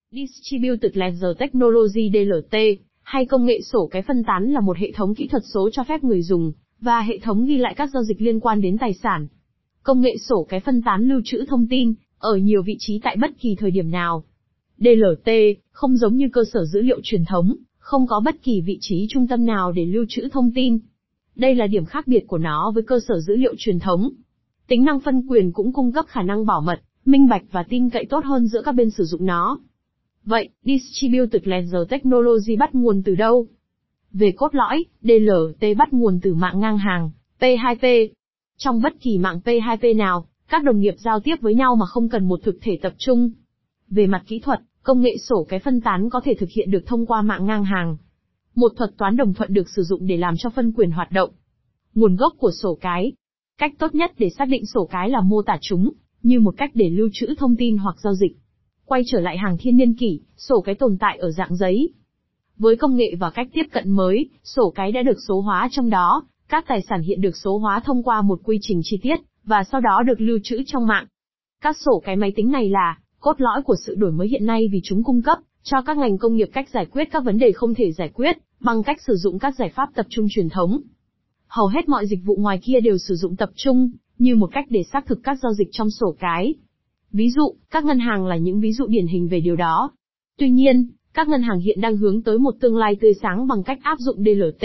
Distributed Ledger Technology DLT, hay công nghệ sổ cái phân tán là một hệ thống kỹ thuật số cho phép người dùng, và hệ thống ghi lại các giao dịch liên quan đến tài sản. Công nghệ sổ cái phân tán lưu trữ thông tin, ở nhiều vị trí tại bất kỳ thời điểm nào. DLT, không giống như cơ sở dữ liệu truyền thống, không có bất kỳ vị trí trung tâm nào để lưu trữ thông tin. Đây là điểm khác biệt của nó với cơ sở dữ liệu truyền thống. Tính năng phân quyền cũng cung cấp khả năng bảo mật, minh bạch và tin cậy tốt hơn giữa các bên sử dụng nó. Vậy, Distributed Ledger Technology bắt nguồn từ đâu? Về cốt lõi, DLT bắt nguồn từ mạng ngang hàng, P2P. Trong bất kỳ mạng P2P nào, các đồng nghiệp giao tiếp với nhau mà không cần một thực thể tập trung. Về mặt kỹ thuật, công nghệ sổ cái phân tán có thể thực hiện được thông qua mạng ngang hàng. Một thuật toán đồng thuận được sử dụng để làm cho phân quyền hoạt động. Nguồn gốc của sổ cái. Cách tốt nhất để xác định sổ cái là mô tả chúng, như một cách để lưu trữ thông tin hoặc giao dịch. Quay trở lại hàng thiên niên kỷ, sổ cái tồn tại ở dạng giấy. Với công nghệ và cách tiếp cận mới, sổ cái đã được số hóa, trong đó, các tài sản hiện được số hóa thông qua một quy trình chi tiết, và sau đó được lưu trữ trong mạng. Các sổ cái máy tính này là cốt lõi của sự đổi mới hiện nay vì chúng cung cấp cho các ngành công nghiệp cách giải quyết các vấn đề không thể giải quyết bằng cách sử dụng các giải pháp tập trung truyền thống. Hầu hết mọi dịch vụ ngoài kia đều sử dụng tập trung, như một cách để xác thực các giao dịch trong sổ cái. Ví dụ, các ngân hàng là những ví dụ điển hình về điều đó. Tuy nhiên, các ngân hàng hiện đang hướng tới một tương lai tươi sáng bằng cách áp dụng DLT.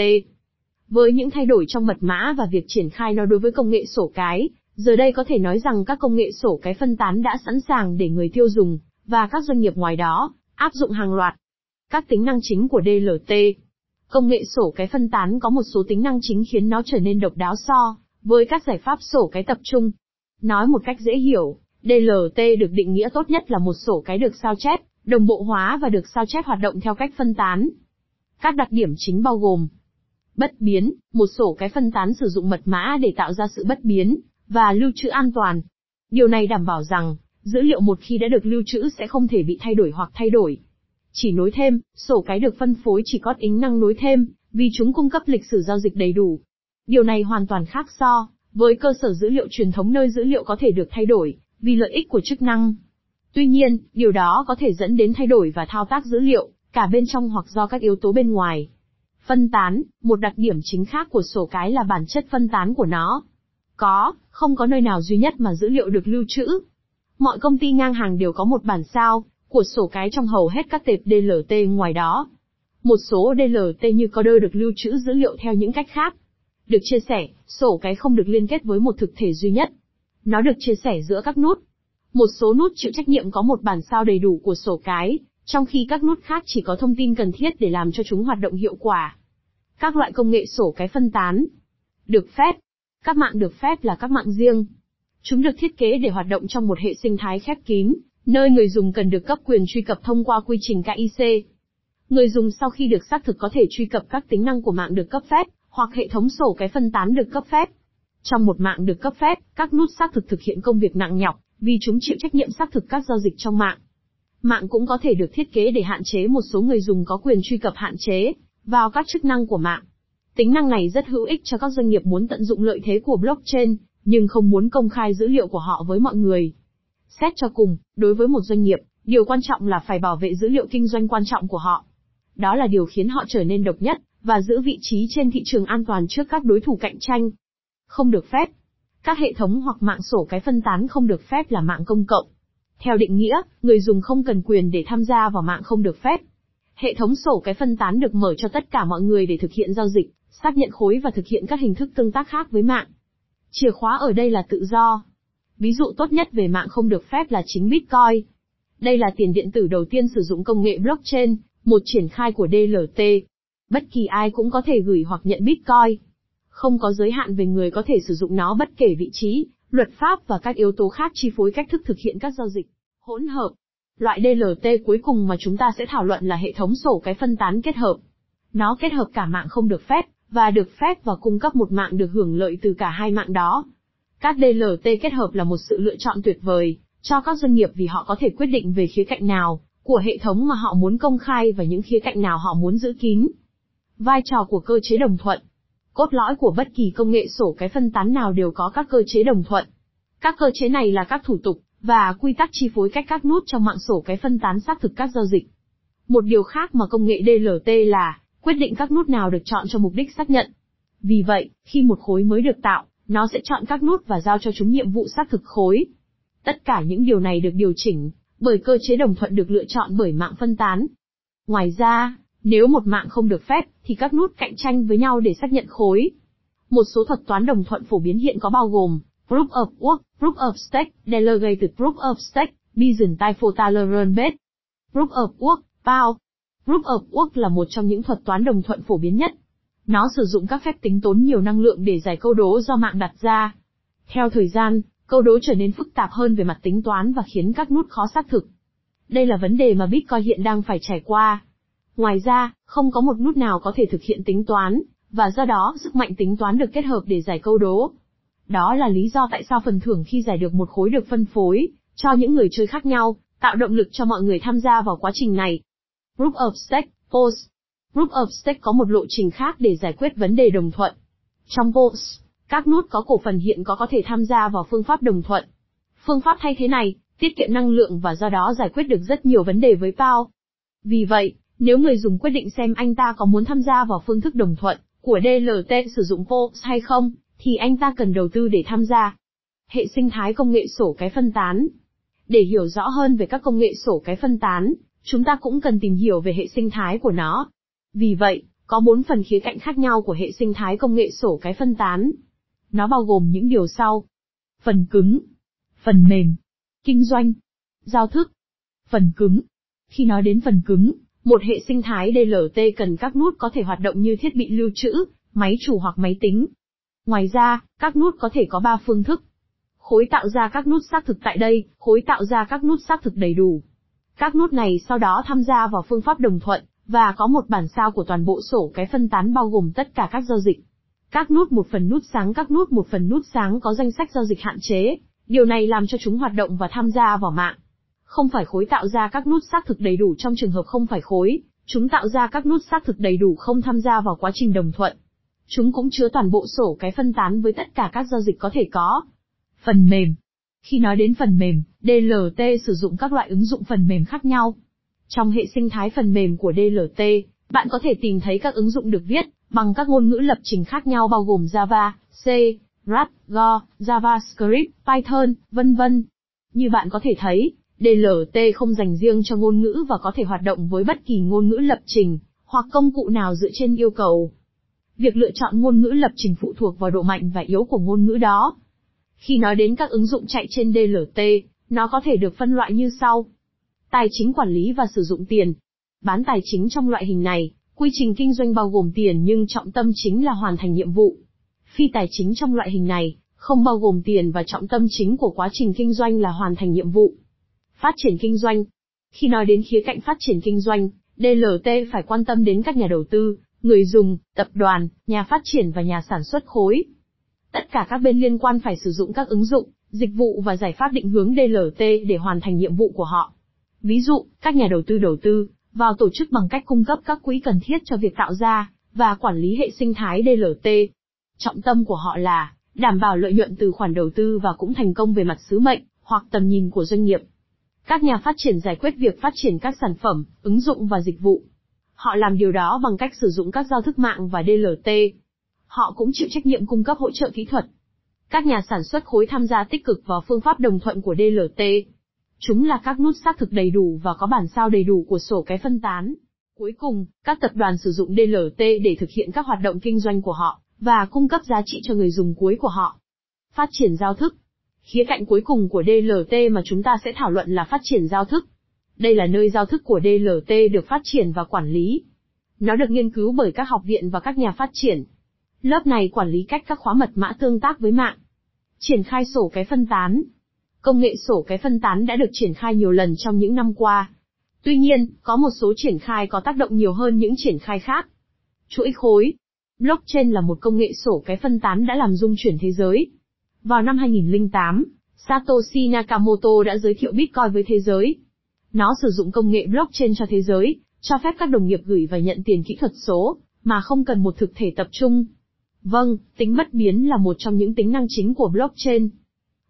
Với những thay đổi trong mật mã và việc triển khai nó đối với công nghệ sổ cái, giờ đây có thể nói rằng các công nghệ sổ cái phân tán đã sẵn sàng để người tiêu dùng, và các doanh nghiệp ngoài đó, áp dụng hàng loạt. Các tính năng chính của DLT. Công nghệ sổ cái phân tán có một số tính năng chính khiến nó trở nên độc đáo so với các giải pháp sổ cái tập trung. Nói một cách dễ hiểu, DLT được định nghĩa tốt nhất là một sổ cái được sao chép, đồng bộ hóa và được sao chép hoạt động theo cách phân tán. Các đặc điểm chính bao gồm: bất biến, một sổ cái phân tán sử dụng mật mã để tạo ra sự bất biến và lưu trữ an toàn. Điều này đảm bảo rằng, dữ liệu một khi đã được lưu trữ sẽ không thể bị thay đổi hoặc thay đổi. Chỉ nối thêm, sổ cái được phân phối chỉ có tính năng nối thêm, vì chúng cung cấp lịch sử giao dịch đầy đủ. Điều này hoàn toàn khác so với cơ sở dữ liệu truyền thống nơi dữ liệu có thể được thay đổi, vì lợi ích của chức năng. Tuy nhiên, điều đó có thể dẫn đến thay đổi và thao tác dữ liệu, cả bên trong hoặc do các yếu tố bên ngoài. Phân tán, một đặc điểm chính khác của sổ cái là bản chất phân tán của nó. Không có nơi nào duy nhất mà dữ liệu được lưu trữ. Mọi công ty ngang hàng đều có một bản sao của sổ cái trong hầu hết các tệp DLT ngoài đó. Một số DLT như coder được lưu trữ dữ liệu theo những cách khác. Được chia sẻ, sổ cái không được liên kết với một thực thể duy nhất. Nó được chia sẻ giữa các nút. Một số nút chịu trách nhiệm có một bản sao đầy đủ của sổ cái, trong khi các nút khác chỉ có thông tin cần thiết để làm cho chúng hoạt động hiệu quả. Các loại công nghệ sổ cái phân tán. Được phép. Các mạng được phép là các mạng riêng. Chúng được thiết kế để hoạt động trong một hệ sinh thái khép kín, nơi người dùng cần được cấp quyền truy cập thông qua quy trình KIC. Người dùng sau khi được xác thực có thể truy cập các tính năng của mạng được cấp phép, hoặc hệ thống sổ cái phân tán được cấp phép. Trong một mạng được cấp phép, các nút xác thực thực hiện công việc nặng nhọc, vì chúng chịu trách nhiệm xác thực các giao dịch trong mạng. Mạng cũng có thể được thiết kế để hạn chế một số người dùng có quyền truy cập hạn chế vào các chức năng của mạng. Tính năng này rất hữu ích cho các doanh nghiệp muốn tận dụng lợi thế của blockchain, nhưng không muốn công khai dữ liệu của họ với mọi người. Xét cho cùng, đối với một doanh nghiệp, điều quan trọng là phải bảo vệ dữ liệu kinh doanh quan trọng của họ. Đó là điều khiến họ trở nên độc nhất, và giữ vị trí trên thị trường an toàn trước các đối thủ cạnh tranh. Không được phép. Các hệ thống hoặc mạng sổ cái phân tán không được phép là mạng công cộng. Theo định nghĩa, người dùng không cần quyền để tham gia vào mạng không được phép. Hệ thống sổ cái phân tán được mở cho tất cả mọi người để thực hiện giao dịch, xác nhận khối và thực hiện các hình thức tương tác khác với mạng. Chìa khóa ở đây là tự do. Ví dụ tốt nhất về mạng không được phép là chính Bitcoin. Đây là tiền điện tử đầu tiên sử dụng công nghệ blockchain, một triển khai của DLT. Bất kỳ ai cũng có thể gửi hoặc nhận Bitcoin. Không có giới hạn về người có thể sử dụng nó bất kể vị trí, luật pháp và các yếu tố khác chi phối cách thức thực hiện các giao dịch hỗn hợp. Loại DLT cuối cùng mà chúng ta sẽ thảo luận là hệ thống sổ cái phân tán kết hợp. Nó kết hợp cả mạng không được phép, và được phép và cung cấp một mạng được hưởng lợi từ cả hai mạng đó. Các DLT kết hợp là một sự lựa chọn tuyệt vời cho các doanh nghiệp vì họ có thể quyết định về khía cạnh nào của hệ thống mà họ muốn công khai và những khía cạnh nào họ muốn giữ kín. Vai trò của cơ chế đồng thuận. Cốt lõi của bất kỳ công nghệ sổ cái phân tán nào đều có các cơ chế đồng thuận. Các cơ chế này là các thủ tục và quy tắc chi phối cách các nút trong mạng sổ cái phân tán xác thực các giao dịch. Một điều khác mà công nghệ DLT là quyết định các nút nào được chọn cho mục đích xác nhận. Vì vậy, khi một khối mới được tạo, nó sẽ chọn các nút và giao cho chúng nhiệm vụ xác thực khối. Tất cả những điều này được điều chỉnh bởi cơ chế đồng thuận được lựa chọn bởi mạng phân tán. Ngoài ra, nếu một mạng không được phép, thì các nút cạnh tranh với nhau để xác nhận khối. Một số thuật toán đồng thuận phổ biến hiện có bao gồm Proof of Work, Proof of Stake, Delegated Proof of Stake, Byzantine Fault Tolerance Based. Proof of Work, PoW. Proof of Work là một trong những thuật toán đồng thuận phổ biến nhất. Nó sử dụng các phép tính tốn nhiều năng lượng để giải câu đố do mạng đặt ra. Theo thời gian, câu đố trở nên phức tạp hơn về mặt tính toán và khiến các nút khó xác thực. Đây là vấn đề mà Bitcoin hiện đang phải trải qua. Ngoài ra, không có một nút nào có thể thực hiện tính toán, và do đó sức mạnh tính toán được kết hợp để giải câu đố. Đó là lý do tại sao phần thưởng khi giải được một khối được phân phối cho những người chơi khác nhau, tạo động lực cho mọi người tham gia vào quá trình này. Proof of Stake, POS. Proof of Stake có một lộ trình khác để giải quyết vấn đề đồng thuận. Trong POS, các nút có cổ phần hiện có thể tham gia vào phương pháp đồng thuận. Phương pháp thay thế này tiết kiệm năng lượng và do đó giải quyết được rất nhiều vấn đề với PoW. Vì vậy, nếu người dùng quyết định xem anh ta có muốn tham gia vào phương thức đồng thuận của DLT sử dụng POS hay không, thì anh ta cần đầu tư để tham gia. Hệ sinh thái công nghệ sổ cái phân tán. Để hiểu rõ hơn về các công nghệ sổ cái phân tán, chúng ta cũng cần tìm hiểu về hệ sinh thái của nó. Vì vậy, có 4 phần khía cạnh khác nhau của hệ sinh thái công nghệ sổ cái phân tán. Nó bao gồm những điều sau. Phần cứng, phần mềm, kinh doanh, giao thức. Phần cứng. Khi nói đến phần cứng, một hệ sinh thái DLT cần các nút có thể hoạt động như thiết bị lưu trữ, máy chủ hoặc máy tính. Ngoài ra, các nút có thể có 3 phương thức. Khối tạo ra các nút xác thực tại đây, khối tạo ra các nút xác thực đầy đủ. Các nút này sau đó tham gia vào phương pháp đồng thuận, và có một bản sao của toàn bộ sổ cái phân tán bao gồm tất cả các giao dịch. Các nút một phần nút sáng Các nút một phần nút sáng có danh sách giao dịch hạn chế, điều này làm cho chúng hoạt động và tham gia vào mạng. Không phải khối tạo ra các nút xác thực đầy đủ trong trường hợp không phải khối, chúng tạo ra các nút xác thực đầy đủ không tham gia vào quá trình đồng thuận. Chúng cũng chứa toàn bộ sổ cái phân tán với tất cả các giao dịch có thể có. Phần mềm. Khi nói đến phần mềm, DLT sử dụng các loại ứng dụng phần mềm khác nhau. Trong hệ sinh thái phần mềm của DLT, bạn có thể tìm thấy các ứng dụng được viết bằng các ngôn ngữ lập trình khác nhau bao gồm Java, C, Rust, Go, JavaScript, Python, vân vân. Như bạn có thể thấy, DLT không dành riêng cho ngôn ngữ và có thể hoạt động với bất kỳ ngôn ngữ lập trình hoặc công cụ nào dựa trên yêu cầu. Việc lựa chọn ngôn ngữ lập trình phụ thuộc vào độ mạnh và yếu của ngôn ngữ đó. Khi nói đến các ứng dụng chạy trên DLT, nó có thể được phân loại như sau. Tài chính quản lý và sử dụng tiền. Bán tài chính trong loại hình này, quy trình kinh doanh bao gồm tiền nhưng trọng tâm chính là hoàn thành nhiệm vụ. Phi tài chính trong loại hình này, không bao gồm tiền và trọng tâm chính của quá trình kinh doanh là hoàn thành nhiệm vụ. Phát triển kinh doanh. Khi nói đến khía cạnh phát triển kinh doanh, DLT phải quan tâm đến các nhà đầu tư, người dùng, tập đoàn, nhà phát triển và nhà sản xuất khối. Tất cả các bên liên quan phải sử dụng các ứng dụng, dịch vụ và giải pháp định hướng DLT để hoàn thành nhiệm vụ của họ. Ví dụ, các nhà đầu tư vào tổ chức bằng cách cung cấp các quỹ cần thiết cho việc tạo ra và quản lý hệ sinh thái DLT. Trọng tâm của họ là đảm bảo lợi nhuận từ khoản đầu tư và cũng thành công về mặt sứ mệnh hoặc tầm nhìn của doanh nghiệp. Các nhà phát triển giải quyết việc phát triển các sản phẩm, ứng dụng và dịch vụ. Họ làm điều đó bằng cách sử dụng các giao thức mạng và DLT. Họ cũng chịu trách nhiệm cung cấp hỗ trợ kỹ thuật. Các nhà sản xuất khối tham gia tích cực vào phương pháp đồng thuận của DLT. Chúng là các nút xác thực đầy đủ và có bản sao đầy đủ của sổ cái phân tán. Cuối cùng, các tập đoàn sử dụng DLT để thực hiện các hoạt động kinh doanh của họ, và cung cấp giá trị cho người dùng cuối của họ. Phát triển giao thức. Khía cạnh cuối cùng của DLT mà chúng ta sẽ thảo luận là phát triển giao thức. Đây là nơi giao thức của DLT được phát triển và quản lý. Nó được nghiên cứu bởi các học viện và các nhà phát triển. Lớp này quản lý cách các khóa mật mã tương tác với mạng. Triển khai sổ cái phân tán. Công nghệ sổ cái phân tán đã được triển khai nhiều lần trong những năm qua. Tuy nhiên, có một số triển khai có tác động nhiều hơn những triển khai khác. Chuỗi khối. Blockchain là một công nghệ sổ cái phân tán đã làm rung chuyển thế giới. Vào năm 2008, Satoshi Nakamoto đã giới thiệu Bitcoin với thế giới. Nó sử dụng công nghệ blockchain cho thế giới, cho phép các đồng nghiệp gửi và nhận tiền kỹ thuật số, mà không cần một thực thể tập trung. Vâng, tính bất biến là một trong những tính năng chính của blockchain.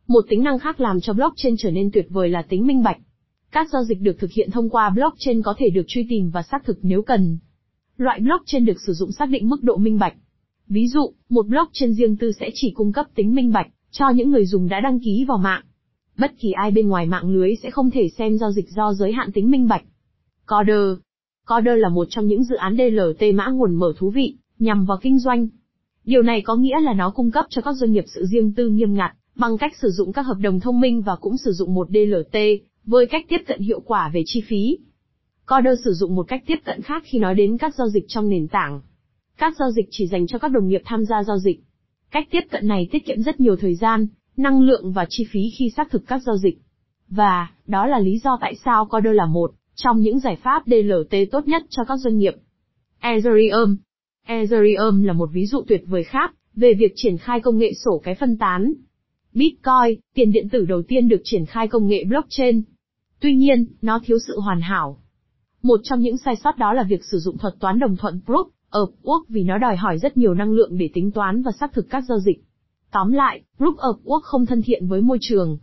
Một tính năng khác làm cho blockchain trở nên tuyệt vời là tính minh bạch. Các giao dịch được thực hiện thông qua blockchain có thể được truy tìm và xác thực nếu cần. Loại blockchain được sử dụng xác định mức độ minh bạch. Ví dụ, một blockchain riêng tư sẽ chỉ cung cấp tính minh bạch cho những người dùng đã đăng ký vào mạng. Bất kỳ ai bên ngoài mạng lưới sẽ không thể xem giao dịch do giới hạn tính minh bạch. Coder. Coder là một trong những dự án DLT mã nguồn mở thú vị, nhằm vào kinh doanh. Điều này có nghĩa là nó cung cấp cho các doanh nghiệp sự riêng tư nghiêm ngặt, bằng cách sử dụng các hợp đồng thông minh và cũng sử dụng một DLT, với cách tiếp cận hiệu quả về chi phí. Coder sử dụng một cách tiếp cận khác khi nói đến các giao dịch trong nền tảng. Các giao dịch chỉ dành cho các đồng nghiệp tham gia giao dịch. Cách tiếp cận này tiết kiệm rất nhiều thời gian, năng lượng và chi phí khi xác thực các giao dịch. Và, đó là lý do tại sao Coder là một trong những giải pháp DLT tốt nhất cho các doanh nghiệp. Ethereum. Ethereum là một ví dụ tuyệt vời khác về việc triển khai công nghệ sổ cái phân tán. Bitcoin, tiền điện tử đầu tiên được triển khai công nghệ blockchain. Tuy nhiên, nó thiếu sự hoàn hảo. Một trong những sai sót đó là việc sử dụng thuật toán đồng thuận Proof of Work vì nó đòi hỏi rất nhiều năng lượng để tính toán và xác thực các giao dịch. Tóm lại, Proof of Work không thân thiện với môi trường.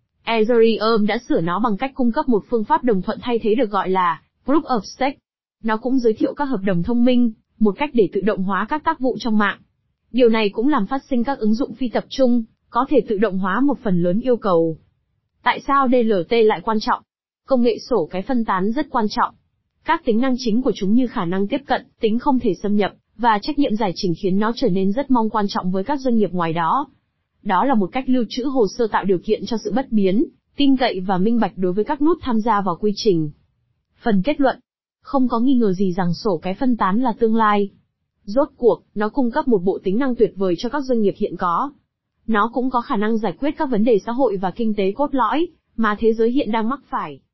Ethereum đã sửa nó bằng cách cung cấp một phương pháp đồng thuận thay thế được gọi là Proof of Stake. Nó cũng giới thiệu các hợp đồng thông minh, một cách để tự động hóa các tác vụ trong mạng. Điều này cũng làm phát sinh các ứng dụng phi tập trung, có thể tự động hóa một phần lớn yêu cầu. Tại sao DLT lại quan trọng? Công nghệ sổ cái phân tán rất quan trọng. Các tính năng chính của chúng như khả năng tiếp cận, tính không thể xâm nhập, và trách nhiệm giải trình khiến nó trở nên rất quan trọng với các doanh nghiệp ngoài đó. Đó là một cách lưu trữ hồ sơ tạo điều kiện cho sự bất biến, tin cậy và minh bạch đối với các nút tham gia vào quy trình. Phần kết luận. Không có nghi ngờ gì rằng sổ cái phân tán là tương lai. Rốt cuộc, nó cung cấp một bộ tính năng tuyệt vời cho các doanh nghiệp hiện có. Nó cũng có khả năng giải quyết các vấn đề xã hội và kinh tế cốt lõi mà thế giới hiện đang mắc phải.